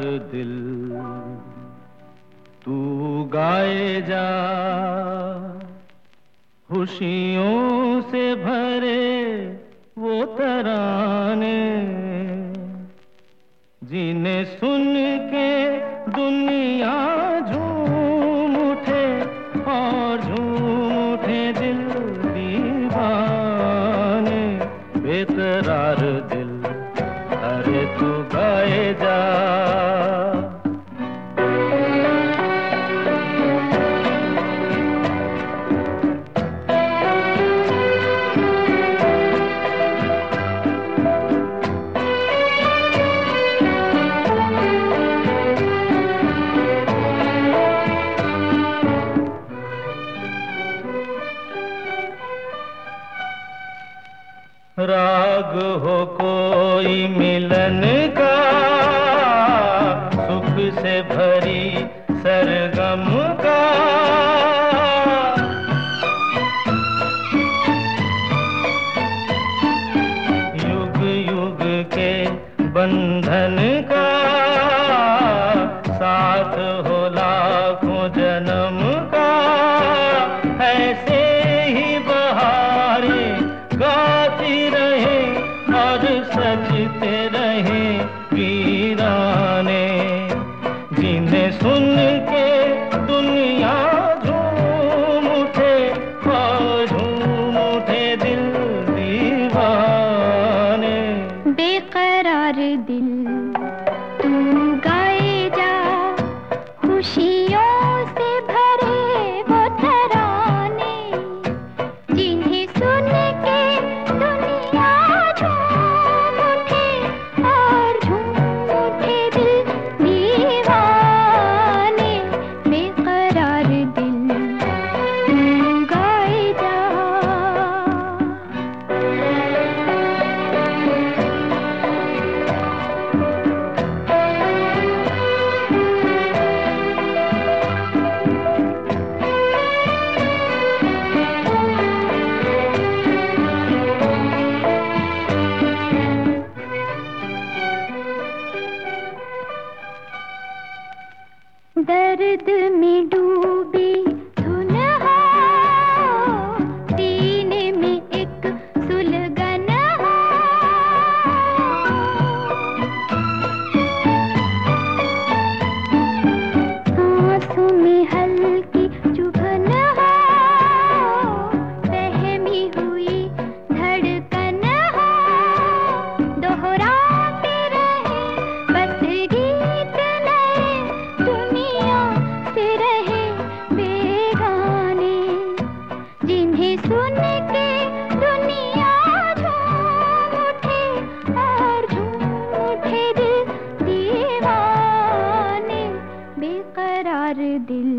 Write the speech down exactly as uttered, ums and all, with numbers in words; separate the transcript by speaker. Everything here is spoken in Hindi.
Speaker 1: दिल तू गाए जा, खुशियों से भरे वो तराने जिन्हें सुन के दुनिया झूम उठे और झूम उठे दिल दीवाने। बेकरार दिल अरे तू गाए जा। राग हो कोई मिलन का, सुख से भरी सरगम का, युग युग के बंधन का, साथ हो लाखों जन्म का। ऐसे ही बहारें गाती रहे और सजते रहे वीराने, जिन्हें सुन के दुनिया झूम उठे और झूम उठे दिल दीवाने।
Speaker 2: बेकरार दिल तू गाए जा, खुशियों से भरे वो तराने जिन्हें सुन के दुनिया झूम उठे और झूम उठे दिल दीवाने। बेकरार दिल तू गाए जा। दर्द में डूबी धुन हो, सीने में एक सुलगन हो, सांसों में हल्की चुभन हो, बहमी हुई धड़कन हो, दोहराते रहे बस गीत नए, दुनिया से रहे बेगाने, जिन्हें सुन के दुनिया झूम उठे और झूम उठे दिल दीवाने। बेकरार दिल